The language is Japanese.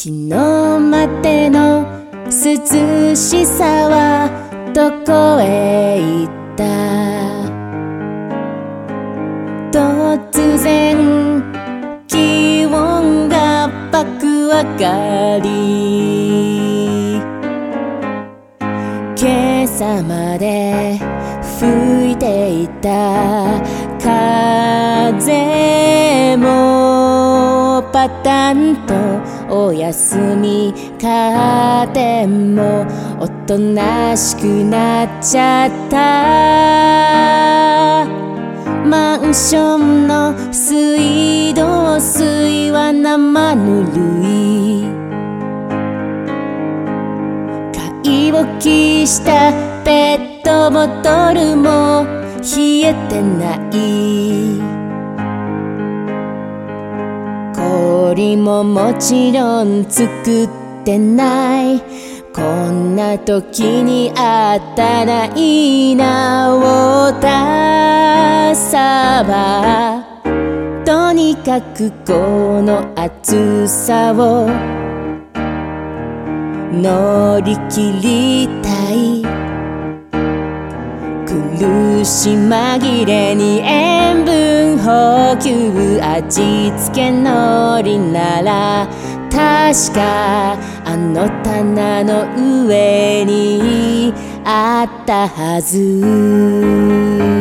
昨日までの涼しさはどこへ行った。突然気温が爆上がり、今朝まで吹いていた風もパタンとお休み、カーテンもおとなしくなっちゃった。マンションの水道水は生ぬるい、買い置きしたペットボトルも冷えてない。氷ももちろん作ってない。こんな時にあったらいいな。ウォーターサーバー、とにかくこの暑さを乗り切りたい。苦し紛れに塩分補給、味付け海苔なら確かあの棚の上にあったはず。